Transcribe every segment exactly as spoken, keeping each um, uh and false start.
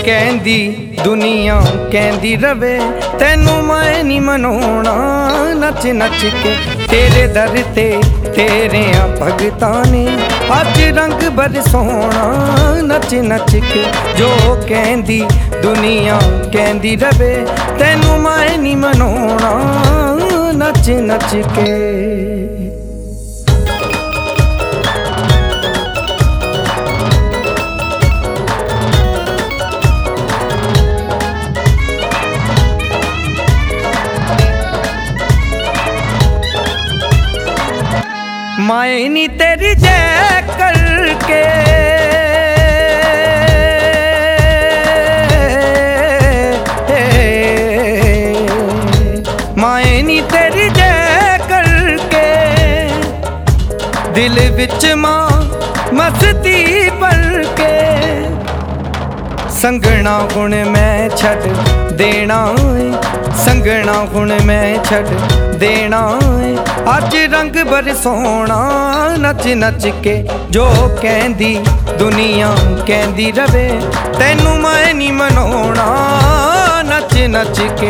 कहंदी दुनिया कहंदी रवे, तैनू मैं नहीं मनाउणा नच नच के। तेरे दर ते तेरियां भगतां ने अज रंग बरसोना नच नच के। जो कहंदी दुनिया कहंदी रवे, तैनू मैं नहीं मनाउणा नच नच के। माए नी तेरी जय करके माए नी तेरी जय करके, दिल विच मां मस्ती भर के। संगना हुण मैं छड़ देना, संगना हुण मैं छड़ देना, अज रंग बरसोना नच नच के। जो कहंदी दुनिया कहंदी रवे, तैनू मैं नहीं मनाउणा नच नच के।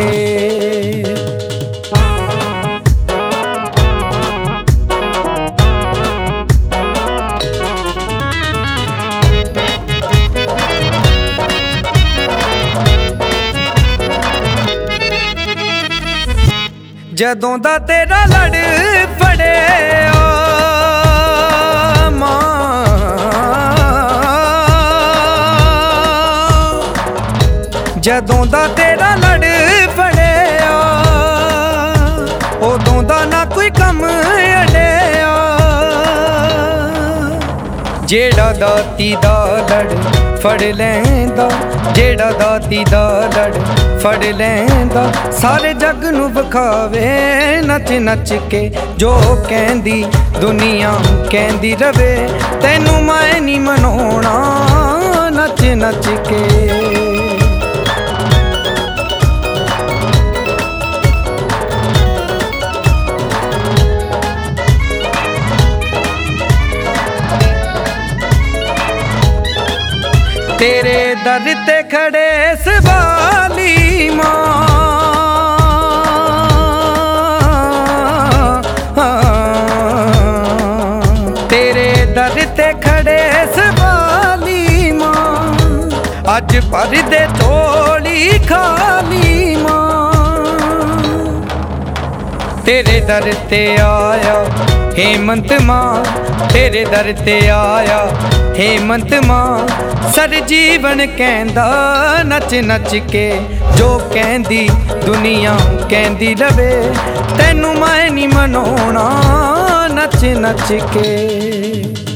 जदों दा तेरा लड़ फड़िया मां, जदों दा तेरा लड़ फड़िया, उदों दा ना कोई कम अड़िया। जेड़ा दाती दा लड़ फड़ लैंदा, जेड़ा दाती दा लड़ फड़ लैंदा, सारे जग नू विखावे नच नच के। जो कहंदी दुनिया कहंदी रवे, तैनू मैं नहीं मनाउणा नच नच के। तेरे दर ते खड़े सवाली मां, तेरे दर ते खड़े सवाली मां, अज भर दे थोड़ी खाली मां। तेरे दर ते आया हेमंत मां, तेरे दर ते आया हेमंत मां, सर जीवन कहंदा नच नच के। जो कहंदी दुनिया कहंदी रवे, तैनू मैं नहीं मनाउणा नच नच के।